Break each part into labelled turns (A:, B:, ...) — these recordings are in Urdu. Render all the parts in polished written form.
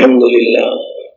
A: الحمد لله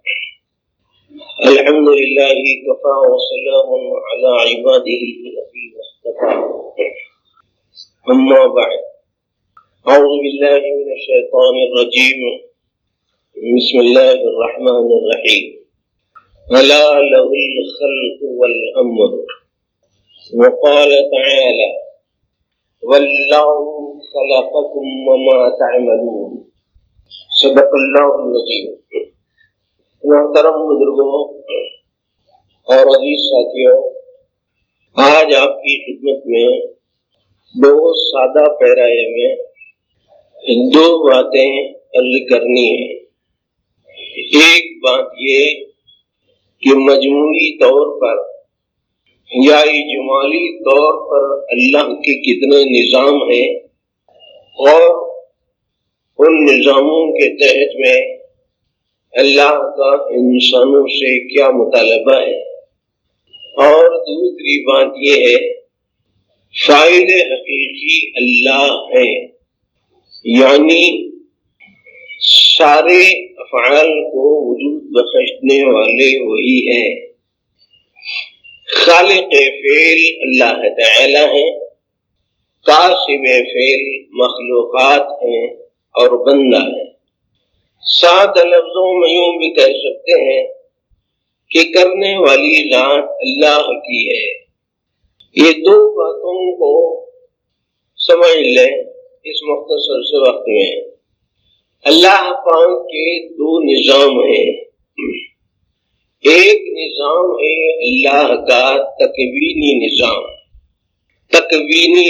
A: كفى وسلام على عباده الذين اصطفى أما بعد أعوذ بالله من الشيطان الرجيم بسم الله الرحمن الرحيم ألا له الخلق والأمر وقال تعالى والله خلقكم وما تعملون صدق اللہ العظیم۔ محترم بزرگوں اور عزیز ساتھیوں، آج آپ کی خدمت میں دو سادہ پیرائے میں دو باتیں عرض کرنی ہیں۔ ایک بات یہ کہ مجموعی طور پر یا اجمالی طور پر اللہ کے کتنے نظام ہیں اور ان نظاموں کے تحت میں اللہ کا انسانوں سے کیا مطالبہ ہے، اور دوسری بات یہ ہے فاعل حقیقی اللہ ہے، یعنی سارے افعال کو وجود بخشنے والے وہی ہیں۔ خالق فعل اللہ تعالی ہے، کاسب فعل مخلوقات ہیں اور بندہ ہے۔ سات لفظوں میں یوں بھی کہہ سکتے ہیں کہ کرنے والی ذات اللہ کی ہے۔ یہ دو باتوں کو سمجھ لیں اس مختصر سے وقت میں۔ اللہ پاک کے دو نظام ہیں۔ ایک نظام ہے اللہ کا تکوینی نظام۔ تکوینی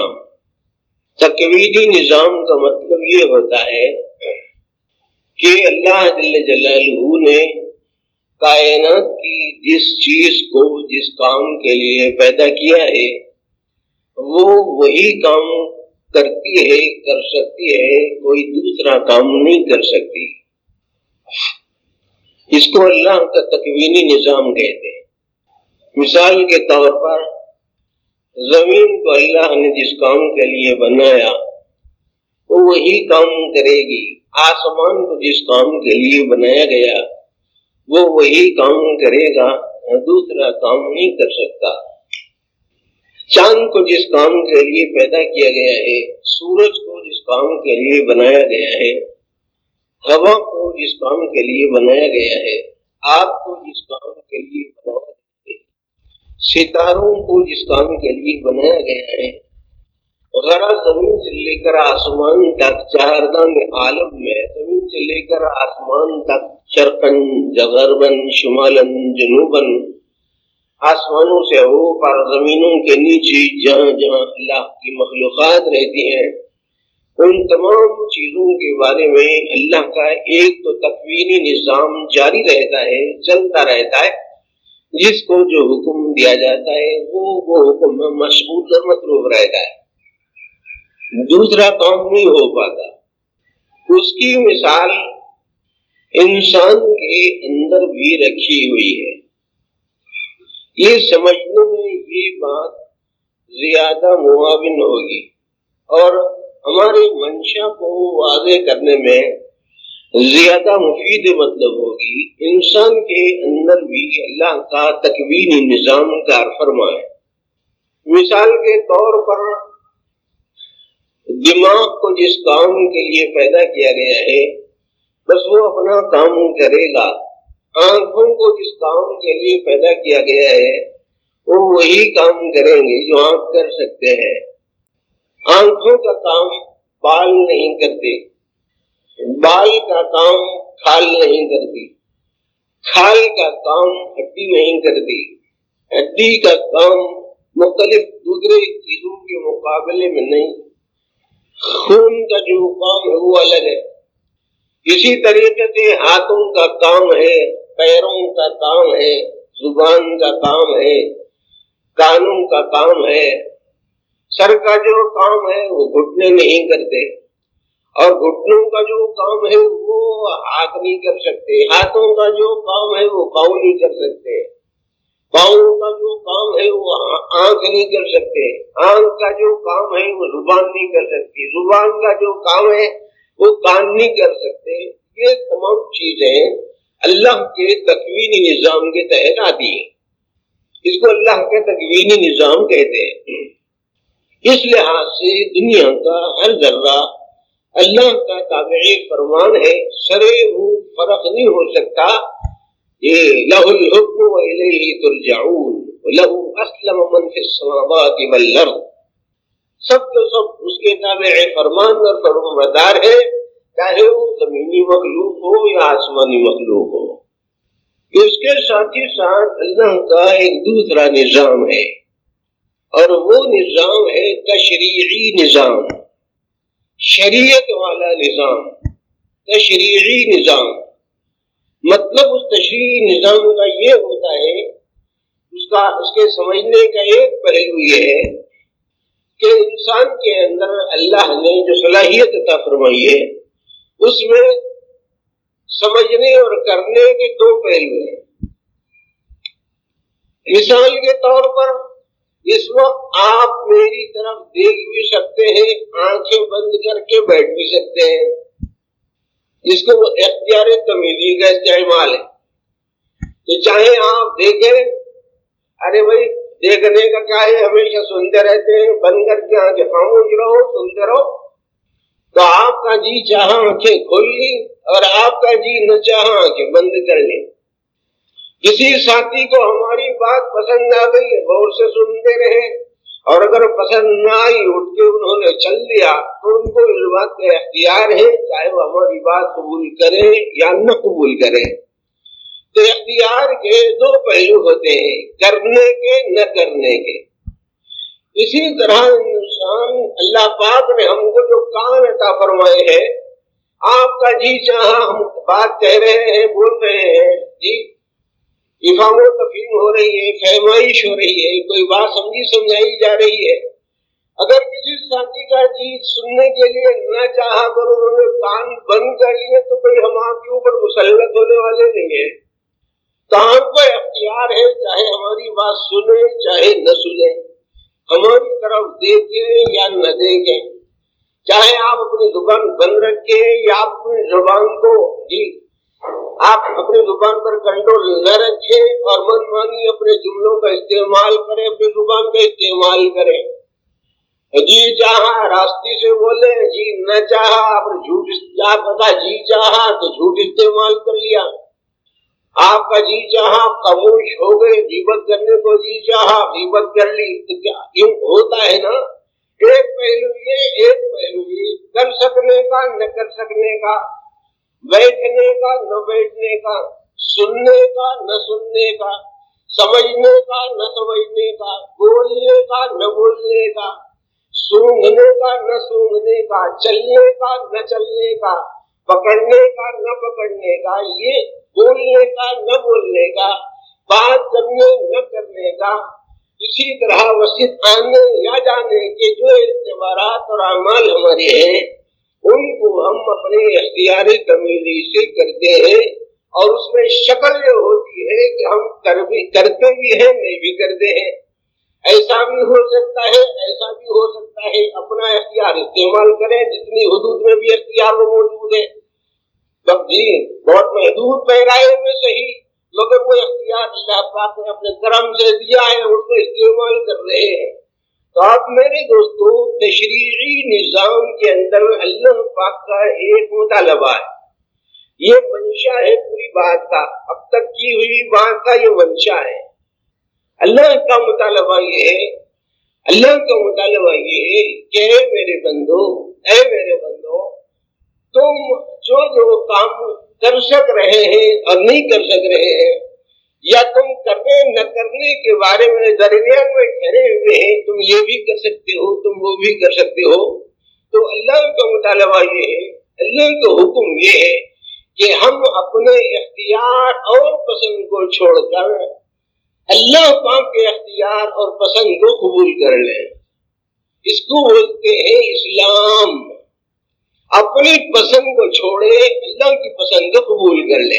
A: نظام کا مطلب یہ ہوتا ہے کہ اللہ جل جلالہ نے کائنات کی جس چیز کو جس کام کے لیے پیدا کیا ہے وہ وہی کام کرتی ہے، کر سکتی ہے، کوئی دوسرا کام نہیں کر سکتی۔ اس کو اللہ کا تکوینی نظام کہتے ہیں۔ مثال کے طور پر زمین کو اللہ نے جس کام کے لیے بنایا وہ وہی کام کرے گی، آسمان کو جس کام کے لیے بنایا گیا وہ وہی کام کرے گا، دوسرا کام نہیں کر سکتا۔ چاند کو جس کام کے لیے پیدا کیا گیا ہے، سورج کو جس کام کے لیے بنایا گیا ہے، ہوا کو جس کام کے لیے بنایا گیا ہے، آگ کو جس کام کے لیے بنایا گیا ہے، ستاروں کو جس کام کے لیے بنایا گیا ہے، غرض زمین سے لے کر آسمان تک چہاردان عالم میں، زمین سے لے کر آسمان تک شرقاً غرباً شمالاً جنوباً، آسمانوں سے اوپر زمینوں کے نیچے جہاں جہاں اللہ کی مخلوقات رہتی ہیں، ان تمام چیزوں کے بارے میں اللہ کا ایک تو تکوینی نظام جاری رہتا ہے، چلتا رہتا ہے، جس کو جو حکم دیا جاتا ہے وہ حکم میں مشغول اور مصروف رہتا ہے، دوسرا کام نہیں ہو پاتا۔ اس کی مثال انسان کے اندر بھی رکھی ہوئی ہے۔ یہ سمجھنے میں یہ بات زیادہ معاون ہوگی اور ہماری منشا کو واضح کرنے میں زیادہ مفید مطلب ہوگی۔ انسان کے اندر بھی اللہ کا تکوینی نظام کار فرما ہے۔ مثال کے طور پر دماغ کو جس کام کے لیے پیدا کیا گیا ہے بس وہ اپنا کام کرے گا۔ آنکھوں کو جس کام کے لیے پیدا کیا گیا ہے وہ وہی کام کریں گے جو آنکھ کر سکتے ہیں۔ آنکھوں کا کام بال نہیں کرتے، بال کا کام کھال نہیں کرتی، کھال کا کام ہڈی نہیں کرتی، ہڈی کا کام مختلف دوسرے چیزوں کے مقابلے میں نہیں، خون کا جو کام ہے وہ الگ ہے۔ اسی طریقے سے ہاتھوں کا کام ہے، پیروں کا کام ہے، زبان کا کام ہے، کانوں کا کام ہے، سر کا جو کام ہے وہ گھٹنے نہیں کرتے، اور گھٹنوں کا جو کام ہے وہ ہاتھ نہیں کر سکتے، ہاتھوں کا جو کام ہے وہ پاؤں نہیں کر سکتے، پاؤں کا جو کام ہے وہ آنکھ نہیں کر سکتے، آنکھ کا جو کام ہے وہ زبان نہیں کر سکتی، زبان کا جو کام ہے وہ کان نہیں کر سکتے، یہ تمام چیزیں اللہ کے تکوینی نظام کے تحت آتی ہیں. اس کو اللہ کے تکوینی نظام کہتے ہیں. اس لحاظ سے دنیا کا ہر ذرہ اللہ کا تابع فرمان ہے. سرے منہ فرق نہیں ہو سکتا. یہ لہ الحکم والیہ ترجعون لہ اسلم من فی السماوات والارض. سب کے سب اس کے تابع فرمان اور فرمانبردار ہے، چاہے وہ زمینی مخلوق ہو یا آسمانی مخلوق ہو. اس کے ساتھ ہی ساتھ اللہ کا ایک دوسرا نظام ہے، اور وہ نظام ہے تشریعی نظام، شریعت والا نظام. تشریعی نظام مطلب اس تشریعی نظام کا یہ ہوتا ہے، اس کے سمجھنے کا ایک پہلو یہ ہے کہ انسان کے اندر اللہ نے جو صلاحیت عطا فرمائی ہے اس میں سمجھنے اور کرنے کے دو پہلو ہیں. مثال کے طور پر اس وقت آپ میری طرف دیکھ بھی سکتے ہیں، آنکھیں بند کر کے بیٹھ بھی سکتے ہیں. اس کو اختیار تمیزی کا استعمال ہے. تو چاہے آپ دیکھیں، ارے بھائی دیکھنے کا کیا ہے، ہمیشہ سنتے رہتے ہیں، بند کر کے آنکھیں خاموش رہو، سنتے رہو. تو آپ کا جی چاہا آنکھیں کھول لی اور آپ کا جی نہ چاہا آنکھیں بند کر لی. کسی ساتھی کو ہماری بات پسند آ گئی، غور سے سنتے رہے، اور اگر پسند نہ آئی اٹھ کے انہوں نے چل دیا، تو ان کو اس بات کا اختیار ہے چاہے وہ ہماری بات قبول کرے یا نہ قبول کرے. تو اختیار کے دو پہلو ہوتے ہیں، کرنے کے نہ کرنے کے. اسی طرح انسان اللہ پاک نے ہم کو جو کان عطا فرمائے ہیں، آپ کا جی چاہا ہم بات کہہ رہے ہیں، بول رہے ہیں، جی افہام و تفہیم ہو رہی ہے، فہمائش ہو رہی ہے، کوئی بات سمجھائی جا رہی ہے. اگر کسی ساتھی کا جی سننے کے لیے نہ چاہا کر انہوں نے کان بند کر لیے تو کوئی ہم آپ کے اوپر مسلط ہونے والے نہیں ہیں. تو ہم کو اختیار ہے چاہے ہماری بات سنے چاہے نہ سنے، ہماری طرف دیکھیں یا نہ دیکھیں. چاہے آپ اپنی زبان بند رکھیں یا اپنی زبان کو آپ اپنی زبان پر کنٹرول نہ رکھیں اور من مانی اپنے جملوں کا استعمال کریں، اپنی زبان کا استعمال کریں. جی چاہا راستے سے بولے، جی نہ چاہا آپ جھوٹ، آپ کا جی چاہا تو جھوٹ استعمال کر لیا، آپ کا جی چاہا خاموش ہو گئے، غیبت کرنے کو جی چاہا غیبت کر لی. تو کیا یوں ہوتا ہے نا؟ ایک پہلو یہ، ایک پہلو یہ، کر سکنے کا نہ کر سکنے کا، بیٹھنے کا نہ بیٹھنے کا، سننے کا نہ سننے کا، سمجھنے کا نہ سمجھنے کا، بولنے کا نہ بولنے کا، سونگھنے کا نہ سونگھنے کا، چلنے کا نہ چلنے کا، پکڑنے کا نہ پکڑنے کا، یہ بولنے کا نہ بولنے کا، بات کرنے نہ کرنے کا. اسی طرح وسط آنے یا جانے کے جو اعتبارات اور اعمال ہمارے ہیں ان کو ہم اپنے اختیار تمیزی سے کرتے ہیں، اور اس میں شکل یہ ہوتی ہے کہ ہم کرتے بھی ہیں نہیں بھی کرتے ہیں. ایسا بھی ہو سکتا ہے، ایسا بھی ہو سکتا ہے. اپنا اختیار استعمال کریں جتنی حدود میں بھی اختیار وہ موجود ہے. جی بہت محدود پیرائے میں صحیح، مگر وہ اختیار اللہ پاک نے اپنے کرم سے دیا ہے، اس کو استعمال کر رہے ہیں. تو آپ میرے دوستو، تشریعی نظام کے اندر اللہ پاک کا ایک مطالبہ ہے، یہ منشا ہے پوری بات کا، اب تک کی ہوئی بات کا یہ منشا ہے. اللہ کا مطالبہ یہ ہے، اللہ کا مطالبہ یہ ہے کہ اے میرے بندو، اے میرے بندو، تم جو کام کر سک رہے ہیں اور نہیں کر سک رہے ہیں، یا تم کرنے نہ کرنے کے بارے میں درمیان میں ٹھہرے ہوئے ہیں، تم یہ بھی کر سکتے ہو، تم وہ بھی کر سکتے ہو. تو اللہ کا مطالبہ یہ ہے، اللہ کا حکم یہ ہے کہ ہم اپنے اختیار اور پسند کو چھوڑ کر اللہ پاک کے اختیار اور پسند کو قبول کر لیں. اس کو بولتے ہیں اسلام. اپنی پسند کو چھوڑے، اللہ کی پسند کو قبول کر لے،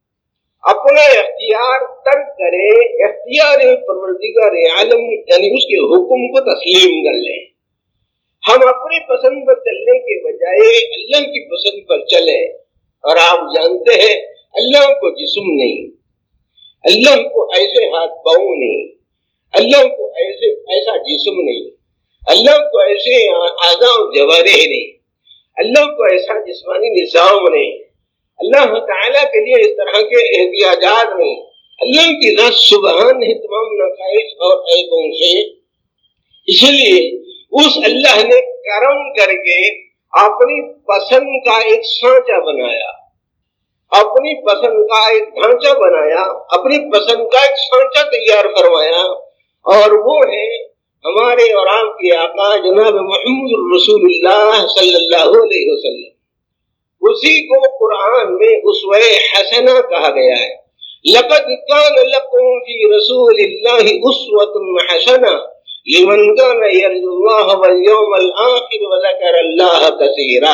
A: اپنا اختیار ترک کرے، اختیار پروردگار عالم یعنی اس کے حکم کو تسلیم کر لے. ہم اپنی پسند پر چلنے کے بجائے اللہ کی پسند پر چلیں. اور آپ جانتے ہیں اللہ کو جسم نہیں، اللہ کو ایسے ہاتھ پاؤں نہیں، اللہ کو ایسا جسم نہیں، اللہ کو ایسے اعضاء و جوارح نہیں، اللہ کو ایسا جسمانی نظام نہیں، اللہ تعالیٰ کے لیے اس طرح کے احتیاجات نہیں، اللہ کی ذات سبحان ہے تمام نقائص اور عیبوں سے۔ اس لیے اس اللہ نے کرم کر کے اپنی پسند کا ایک سانچہ بنایا، اپنی پسند کا ایک ڈھانچہ بنایا، اپنی پسند کا ایک سانچہ تیار فرمایا، اور وہ ہے ہمارے اور آپ کے آقا جناب محمد رسول اللہ صلی اللہ علیہ وسلم۔ اسی کو قرآن میں اسوہ حسنہ کہا گیا ہے۔ لقد كان لكم في رسول الله اسوة حسنة لمن كان يرجو الله واليوم الآخر وذكر الله كثيرا۔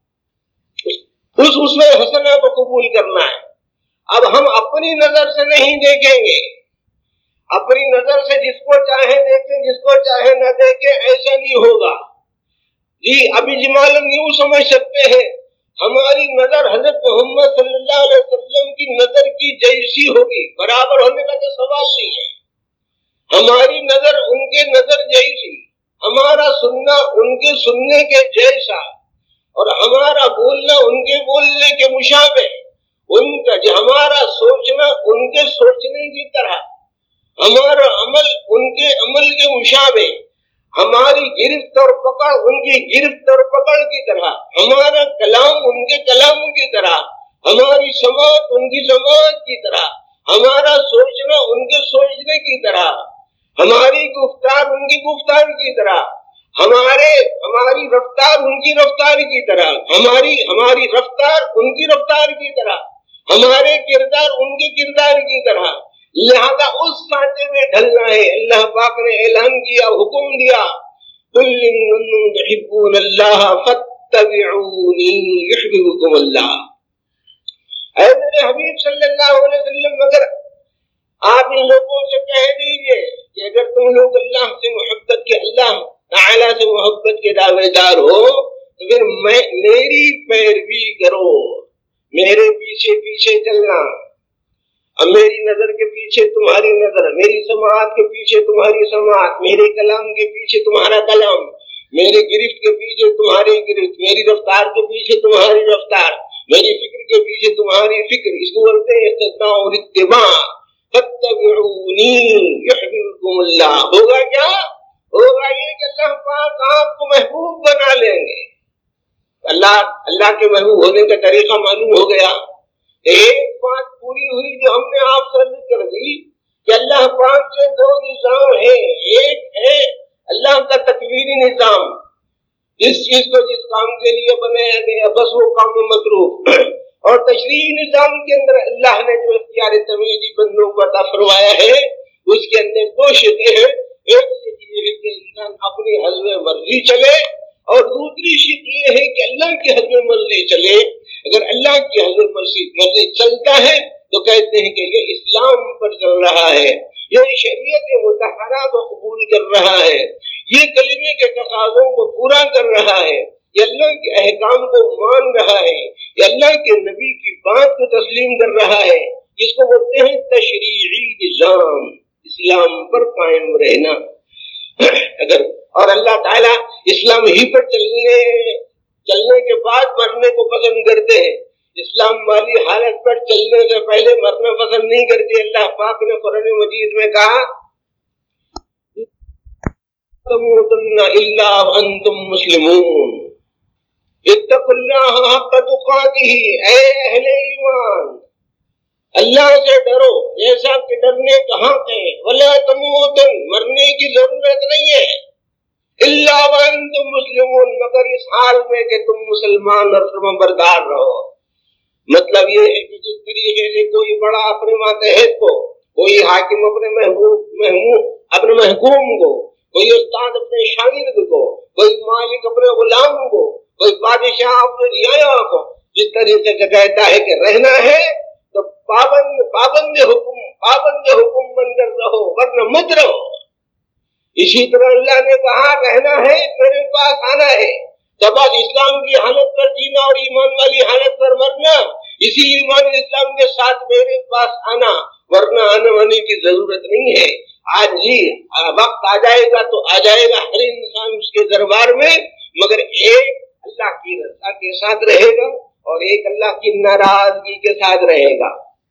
A: اس اسوہ حسنہ کو قبول کرنا ہے۔ اب ہم اپنی نظر سے نہیں دیکھیں گے، اپنی نظر سے جس کو چاہے دیکھیں، جس کو چاہے نہ دیکھیں، ایسا نہیں ہوگا جی۔ اب اجمالاً یوں سمجھ سکتے ہیں ہماری نظر حضرت محمد صلی اللہ علیہ وسلم کی نظر کی جیسی ہوگی، برابر ہونے کا تو سوال نہیں ہے۔ ہماری نظر ان کے نظر جیسی، ہمارا سننا ان کے سننے کے جیسا، اور ہمارا بولنا ان کے بولنے کے مشابہ، ان کا ہمارا سوچنا ان کے سوچنے کی طرح، ہمارا عمل ان کے عمل کے مشابہ، ہماری گرفت اور پکڑ ان کی گرفت اور پکڑ کی طرح، ہمارا کلام ان کے کلام کی طرح، ہماری سماعت ان کی سماعت کی طرح، ہمارا سوچنا ان کے سوچنے کی طرح، ہماری گفتار ان کی گفتار کی طرح، ہماری رفتار ان کی رفتار کی طرح، ہماری رفتار ان کی رفتار کی طرح، ہمارے کردار ان کے کردار کی طرح، لہذا اس سانچے میں ڈھلنا ہے۔ اللہ پاک نے اعلان کیا، حکم دیا، قل ان کنتم تحبون اللہ فاتبعونی یحببکم اللہ۔ اے میرے حبیب صلی اللہ علیہ وسلم، اگر آپ ان لوگوں سے کہہ دیجئے کہ اگر تم لوگ اللہ سے محبت کے، اللہ تعالی سے محبت کے دعوے دار ہو تو پھر میری پیروی کرو، میرے پیچھے پیچھے چلنا، اب میری نظر کے پیچھے تمہاری نظر، میری سماعت کے پیچھے تمہاری سماعت، میرے کلام کے پیچھے تمہارا کلام، میرے گرفت کے پیچھے تمہاری گرفت، میری رفتار کے پیچھے تمہاری رفتار، میری فکر کے پیچھے تمہاری فکر۔ اس کو بولتے ہیں اقتداء اور اتباع۔ فاتبعونی یحببکم اللہ۔ ہوگا کیا؟ ہوگا یہ کہ اللہ پاک آپ کو محبوب بنا لیں گے۔ اللہ کے محبوب ہونے کا طریقہ معلوم ہو گیا۔ ایک بات پوری ہوئی جو ہم نے آپ سے عرض کر دی کہ اللہ پاک کے دو نظام ہیں۔ ایک ہے اللہ کا تکوینی نظام، جس چیز کو جس کام کے لیے بنایا گیا بس وہ کام مصروف، اور تشریعی نظام کے اندر اللہ نے جو اختیار تمیزی بندوں کو عطا فرمایا ہے اس کے اندر دو شقیں ہیں۔ ایک شق یہ ہے کہ انسان اپنی حسب مرضی چلے، اور دوسری شق یہ ہے کہ اللہ کی حسب مرضی چلے۔ اگر اللہ کی حسب مرضی چلتا ہے تو کہتے ہیں کہ یہ اسلام پر چل رہا ہے، یہ شریعت مطہرہ کو قبول کر رہا ہے، یہ کلمے کے تقاضوں کو پورا کر رہا ہے، یہ اللہ کے احکام کو مان رہا ہے، یہ اللہ کے نبی کی بات کو تسلیم کر رہا ہے، جس کو بولتے ہیں تشریعی نظام، اسلام پر قائم رہنا۔ اگر اور اللہ تعالیٰ اسلام ہی پر چلنے کے بعد مرنے کو پسند کرتے ہیں، اسلام والی حالت پر چلنے سے پہلے مرنا پسند نہیں کرتے۔ اللہ پاک نے قرآن مجید میں کہا تموتن الا وانتم مسلمون، اتقوا اللہ حق تقاتہ، اے اہل ایمان اللہ سے ڈرو جیسا کہ ڈرنے کا حق ہے، ولا تموتن، مرنے کی ضرورت نہیں ہے، الا وانتم مسلمون، مگر اس حال میں کہ تم مسلمان اور فرمانبردار رہو۔ مطلب یہ ہے کہ جس طریقے سے کوئی بڑا اپنے ماتحت کو، کوئی حاکم اپنے محکوم کو، کوئی استاد اپنے شاگرد کو، کوئی مالک اپنے غلام کو، کوئی بادشاہ اپنے رعایا کو جس طریقے سے کہتا ہے کہ رہنا ہے تو پابند حکم بن کر رہو ورنہ مت رہو، اسی طرح اللہ نے کہا رہنا ہے میرے پاس آنا ہے، تب بعد اسلام کی حالت پر جینا اور ایمان والی حالت پر مرنا، اسی ایمان اسلام کے ساتھ میرے پاس آنا، ورنہ آنے وانے کی ضرورت نہیں ہے۔ آج جی وقت آ جائے گا تو آ جائے گا ہر انسان اس کے دربار میں، مگر ایک اللہ کی رضا کے ساتھ رہے گا اور ایک اللہ کی ناراضگی کے ساتھ رہے گا۔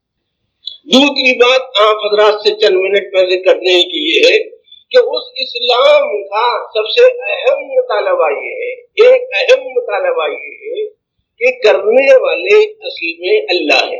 A: دوسری بات آپ حضرات سے چند منٹ میں ذکر کرنے کی یہ ہے کہ اس اسلام کا سب سے اہم مطالبہ یہ ہے، ایک اہم مطالبہ یہ ہے کہ کرنے والے اصل میں اللہ ہے،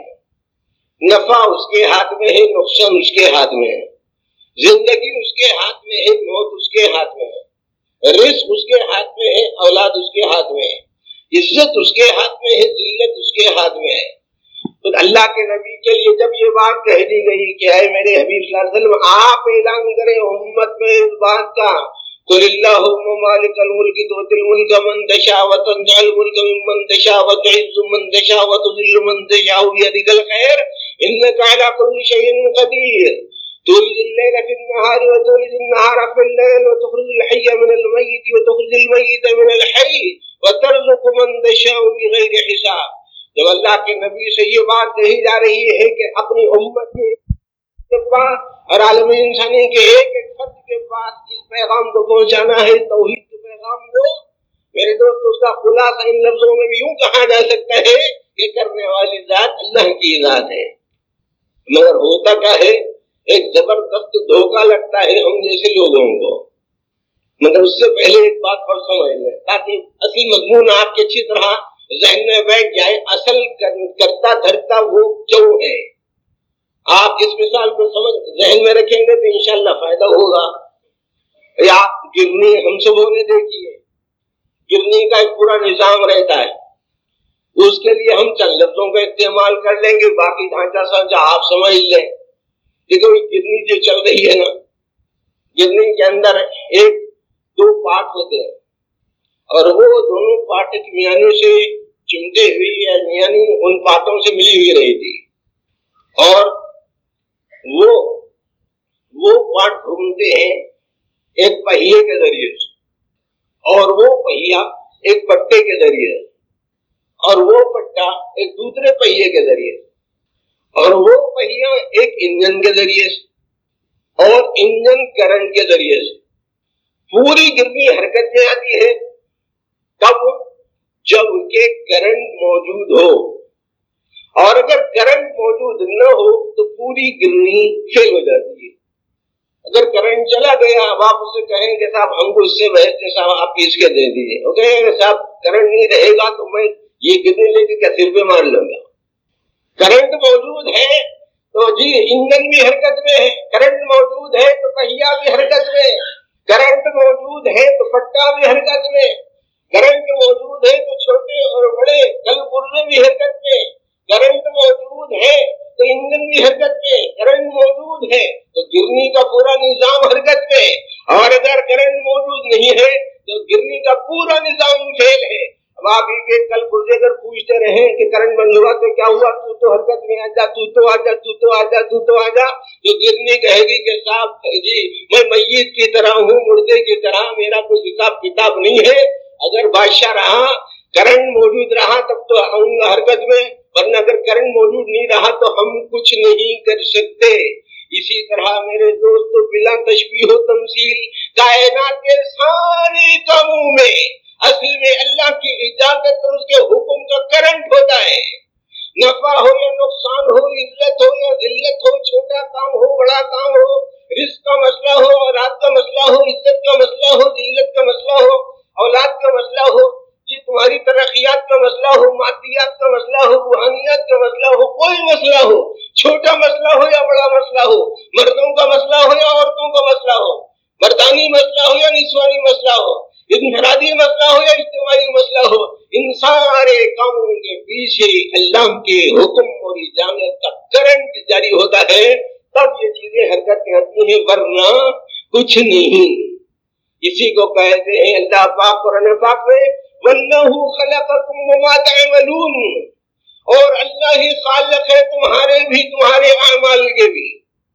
A: نفع اس کے ہاتھ میں ہے، نقصان اس کے ہاتھ میں ہے، زندگی اس کے ہاتھ میں ہے، موت اس کے ہاتھ میں ہے، رزق اس کے ہاتھ میں ہے، اولاد اس کے ہاتھ میں ہے، عزت اس کے ہاتھ میں ہے، ذلت اس کے ہاتھ میں ہے۔ تو اللہ کے نبی کے لیے جب یہ بات کہہ دی گئی کہ اے میرے حبیب صلی اللہ علیہ وسلم آپ اعلان کریں امت میں اس بات کا، قل اللہم مالک الملک تؤتی الملک من تشاء وتنزع الملک ممن تشاء وتعز من تشاء وتذل من تشاء بيدک الخیر انک علی کل شیء قدیر تولج الليل في النهار وتولج النهار في الليل وتخرج الحي من الميت وتخرج الميت من الحي وترزق من تشاء بغیر حساب۔ جب اللہ کے نبی سے یہ بات کہی جا رہی ہے کہ اپنی امت کے پاس اور عالم انسانی کے ایک ایک فرد کے پاس اس پیغام کو پہنچانا ہے، توحید کے پیغام کو، میرے دوست اس کا خلاصہ ان لفظوں میں بھی یوں کہا جا سکتا ہے کہ کرنے والی ذات اللہ کی ذات ہے، مگر ہوتا کیا ہے ایک زبردست دھوکہ لگتا ہے ہم جیسے لوگوں کو۔ مگر اس سے پہلے ایک بات پر سمجھ لیں تاکہ اصل مضمون آپ کی اچھی طرح ذہن میں بیٹھ جائے، اصل کرتا دھرتا وہ کیوں ہے۔ آپ اس مثال کو سمجھ ذہن میں رکھیں گے تو انشاءاللہ فائدہ ہوگا۔ یا گرنی ہم سبوں نے دیکھی ہے، گرنی کا ایک پورا نظام رہتا ہے، اس کے لیے ہم چند لفظوں کا استعمال کر لیں گے، باقی ڈھانچہ سمجھا آپ سمجھ لیں۔ دیکھو گرنی جو چل رہی ہے نا، گرنی کے اندر ایک دو پارٹ ہوتے ہیں اور وہ دونوں پارٹ ایک میانی سے چمٹے ہوئی ہے، میانی ان پارٹوں سے ملی ہوئی رہی تھی اور وہ پارٹ گھومتے ہیں ایک پہیے کے ذریعے سے اور وہ پہیا ایک پٹے کے ذریعے سے اور وہ پٹا ایک دوسرے پہیے کے ذریعے سے اور وہ پہیا ایک انجن کے ذریعے سے اور انجن کرنٹ کے ذریعے سے پوری گرمی حرکت میں آتی ہے۔ تب جب کہ کرنٹ موجود ہو، اور اگر کرنٹ موجود نہ ہو تو پوری گرمی فیل ہو جاتی ہے۔ اگر کرنٹ چلا گیا اب آپ اسے کہیں کہ صاحب ہم کو اس سے بحث کے صاحب آپ پیس کے دے دیجیے، وہ کہیں گے صاحب کرنٹ نہیں رہے گا تو میں یہ گرنی لے کے کیا سر پہ مار لوں گا۔ کرنٹ موجود ہے تو جی انجن بھی حرکت میں ہے، کرنٹ موجود ہے تو پہیا بھی حرکت میں، کرنٹ موجود ہے تو پٹا بھی حرکت میں، کرنٹ موجود ہے تو چھوٹے اور بڑے کل پرزے بھی حرکت میں، کرنٹ موجود ہے تو انجن بھی حرکت میں، کرنٹ موجود ہے تو گرنی کا پورا نظام حرکت میں، اور اگر کرنٹ موجود نہیں ہے تو گرنی کا پورا نظام فیل ہے۔ اب آپ یہ کل پرزے اگر پوچھتے رہیں کہ کرنٹ بند ہوا تو کیا ہوا، تو تو حرکت میں آ جا، تو تو آ جا، تو تو آ جا، تو تو آ جا، تو گرنی کہے گی کہ صاحب جی میں میت کی طرح ہوں، مردے کی طرح، میرا کوئی حساب کتاب نہیں ہے۔ اگر بادشاہ رہا کرنٹ موجود رہا تب تو ہم حرکت میں، ورنہ اگر کرنٹ موجود نہیں رہا تو ہم کچھ نہیں کر سکتے۔ اسی طرح میرے دوستو بلا تشبیہ و تمثیل کائنات کے سارے کاموں میں اصل میں اللہ کی اجازت اور اس کے حکم کا کرنٹ ہوتا ہے۔ نفع ہو یا نقصان ہو، عزت ہو یا ذلت ہو، چھوٹا کام ہو بڑا کام ہو، رزق کا مسئلہ ہو، اولاد کا مسئلہ ہو، عزت کا مسئلہ ہو، ذلت کا مسئلہ ہو، اولاد کا مسئلہ ہو، جی تمہاری ترقیات کا مسئلہ ہو، مادیات کا مسئلہ ہو، روحانیات کا مسئلہ ہو، کوئی مسئلہ ہو، چھوٹا مسئلہ ہو یا بڑا مسئلہ ہو، مردوں کا مسئلہ ہو یا عورتوں کا مسئلہ ہو، مردانی مسئلہ ہو یا نسوانی مسئلہ ہو، انفرادی مسئلہ ہو یا اجتماعی مسئلہ ہو، ان سارے کاموں کے پیچھے اللہ کے حکم اور اجازت کا کرنٹ جاری ہوتا ہے، تب یہ چیزیں حرکت میں آتی ہیں، ورنہ کچھ نہیں۔ اسی کو کہتے ہیں اللہ پاک قرآن پاک میں وَاللَّهُ خَلَقَكُمْ وَمَا تَعْمَلُونَ، اور اللہ ہی خالق ہے تمہارے بھی تمہارے اعمال کے بھی،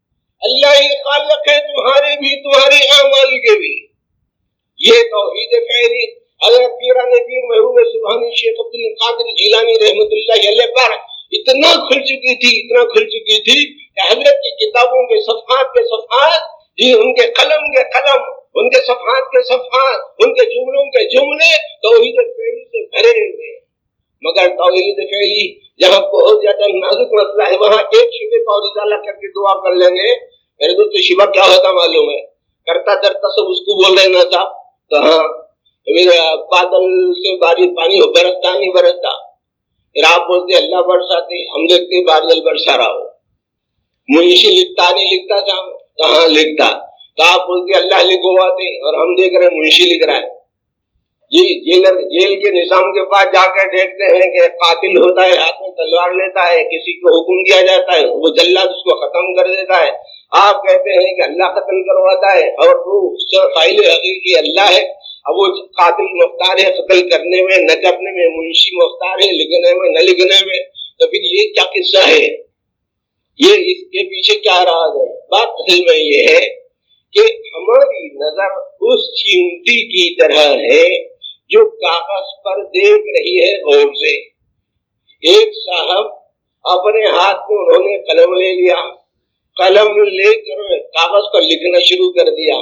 A: اللہ ہی خالق ہے تمہارے بھی تمہارے اعمال کے بھی۔ یہ توحید فعلی حضرت پیران پیر محبوب سبحانی شیخ عبد القادر جیلانی رحمۃ اللہ علیہ پر اتنا کھل چکی تھی کہ حضرت کی کتابوں کے صفحات جی ان کے قلم کے قلم، ان کے صفحات کے صفحات، ان کے جملوں کے جملے توحید فعلی سے بھرے ہوئے۔ مگر توحید فعلی جہاں بہت زیادہ نازک مسئلہ ہے وہاں ایک شبے کا اور ازالہ کر کے دعا کر لیں گے۔ میرے دوست شبہ کیا ہوتا معلوم ہے؟ کرتا درتا سب اس کو بول رہے نا صاحب، تو ہاں بادل سے بارش پانی برستا نہیں برستا، پھر آپ بولتے اللہ برساتے، ہم دیکھتے بادل برسا رہا ہو، منشی لکھتا نہیں لکھتا صاحب، کہاں لکھتا، تو آپ بولتے اللہ لکھواتے اور ہم دیکھ رہے منشی لکھ رہا ہے۔ جیل کے نظام کے پاس جا کر دیکھتے ہیں کہ قاتل ہوتا ہے، ہاتھ میں تلوار لیتا ہے، کسی کو حکم دیا جاتا ہے، وہ جلاد اس کو ختم کر دیتا ہے۔ آپ کہتے ہیں کہ اللہ قتل کرواتا ہے اور وہ فاعل حقیقی اللہ ہے۔ اب وہ قاتل مختار ہے قتل کرنے میں نہ کرنے میں، منشی مختار ہے لکھنے میں نہ لکھنے میں، تو پھر یہ کیا قصہ ہے؟ یہ اس کے پیچھے کیا راز ہے؟ بات اصل میں یہ ہے کہ ہماری نظر اس چیمٹی کی طرح ہے جو کاغذ پر دیکھ رہی ہے غور سے۔ ایک صاحب اپنے ہاتھ میں انہوں نے قلم لے لیا، قلم لے کر کاغذ پر لکھنا شروع کر دیا۔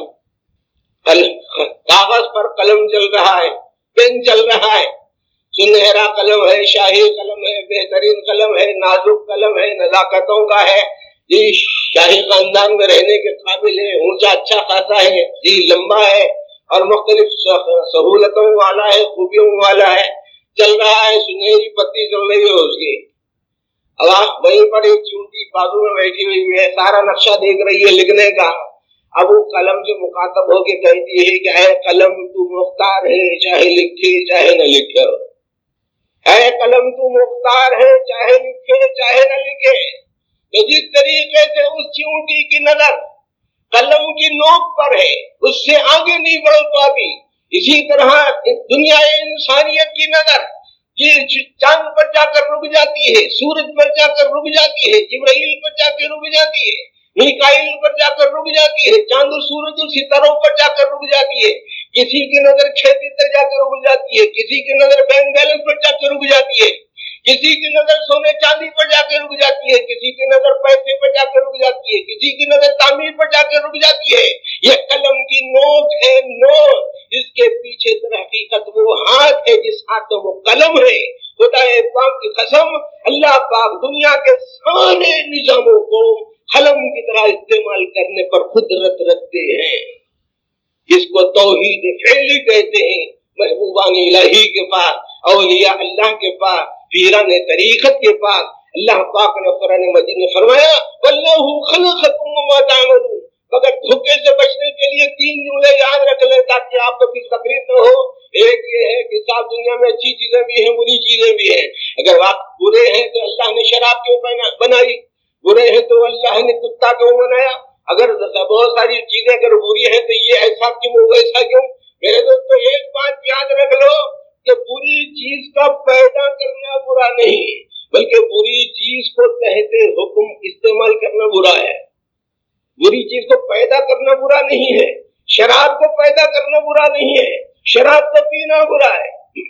A: کاغذ پر قلم چل رہا ہے، پین چل رہا ہے، سنہرا قلم ہے، شاہی قلم ہے، بہترین قلم ہے، نازک قلم ہے، نزاکتوں کا ہے جی، شاہی خاندان میں رہنے کے قابل ہے، اونچا اچھا خاصا ہے جی، لمبا ہے اور مختلف سہولتوں والا ہے، خوبیوں والا ہے، چل رہا ہے، سنہری پتی چل رہی ہے اس کی۔ اب آپ وہیں پر ایک چونٹی بازو میں بیٹھی ہوئی ہے، سارا نقشہ دیکھ رہی ہے لکھنے کا۔ اب وہ قلم سے مخاطب ہو کے کہتی ہے کہ اے قلم تو مختار ہے، چاہے لکھے چاہے نہ لکھے، اے قلم تو مختار ہے، چاہے لکھے چاہے نہ لکھے۔ تو جس طریقے سے اس چونٹی کی نظر قلم کی نوک پر ہے، اس سے آگے نہیں بڑھ پاتی، اسی طرح دنیا انسانیت کی نظر یہ چاند پر جا کر رک جاتی ہے، سورج پر جا کر رک جاتی ہے، جبرائیل پر جا کے رک جاتی ہے، میکائیل پر جا کر رک جاتی ہے، چاند اور سورج اور ستاروں پر جا کر رک جاتی ہے، کسی کی نظر کھیتی پر جا کر رک جاتی ہے، کسی کی نظر بینک بیلنس پر جا کے رک جاتی ہے، کسی کی نظر سونے چاندی پر جا کے رک جاتی ہے، کسی کی نظر پیسے پر جا کے رک جاتی ہے، کسی کی نظر تعمیر پر جا کے رک جاتی ہے۔ یہ قلم کی نوک ہے، نوک، اس کے پیچھے در حقیقت وہ ہاتھ ہے جس ہاتھ میں وہ قلم ہے۔ خدا پاک کی قسم، اللہ پاک دنیا کے سارے نظاموں کو قلم کی طرح استعمال کرنے پر قدرت رکھتے ہیں۔ اس کو توحید فعلی کہتے ہیں۔ محبوبان الہی کے پاس، اولیاء اللہ کے پاس، پیران طریقت کے پاس اللہ پاک نے قرآن مجید میں فرمایا واللہ خلقکم وما تعملون۔ مگر دھوکے سے بچنے کے لیے 3 جملے یاد رکھ لیں تاکہ آپ کو پھر تکلیف نہ ہو۔ ایک یہ ہے کہ صاحب دنیا میں اچھی چیزیں بھی ہیں، بری چیزیں بھی ہیں۔ اگر آپ برے ہیں تو اللہ نے شراب کیوں بنائی؟ برے ہیں تو اللہ نے کتا کیوں بنایا؟ اگر بہت ساری چیزیں اگر بری ہیں تو یہ ایسا کیوں ویسا کیوں؟ میرے دوستو ایک بات یاد رکھ لو کہ بری چیز کا پیدا کرنا برا نہیں، بلکہ بری چیز کو تحت حکم استعمال کرنا برا ہے۔ بری چیز کو پیدا کرنا برا نہیں ہے، شراب کو پیدا کرنا برا نہیں ہے، شراب کو پینا برا ہے۔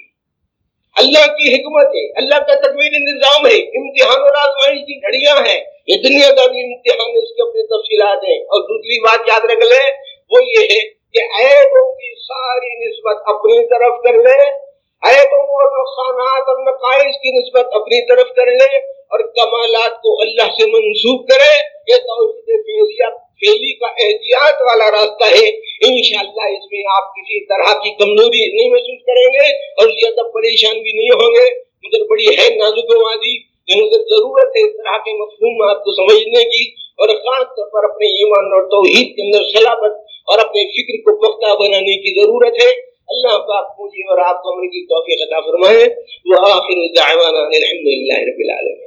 A: اللہ کی حکمت ہے، اللہ کا تدبیری نظام ہے، امتحان اور آزمائش کی گھڑیاں ہیں، یہ دنیا کا بھی امتحان ہے، اس کی اپنی تفصیلات ہیں۔ اور دوسری بات یاد رکھ لیں وہ یہ ہے کہ عیبوں کی ساری نسبت اپنی طرف کر لیں، عیبوں اور نقصانات اور نقائص کی نسبت اپنی طرف کر لیں اور کمالات کو اللہ سے منسوب کریں۔ یہ توحید فعلی کا احتیاط والا راستہ ہے۔ انشاءاللہ اس میں آپ کسی طرح کی کمزوری نہیں محسوس کریں گے اور زیادہ پریشان بھی نہیں ہوں گے۔ مگر بڑی ہے نازک وادی، مگر ضرورت ہے اس طرح کے مفہومات کو سمجھنے کی اور خاص طور پر اپنے ایمان اور توحید کے اندر صلابت اور اپنے فکر کو پختہ بنانے کی ضرورت ہے۔ اللہ پاک مجھے اور آپ کو عمل کی توفیق عطا فرمائے۔ وآخر دعوانا الحمدللہ رب العالمین۔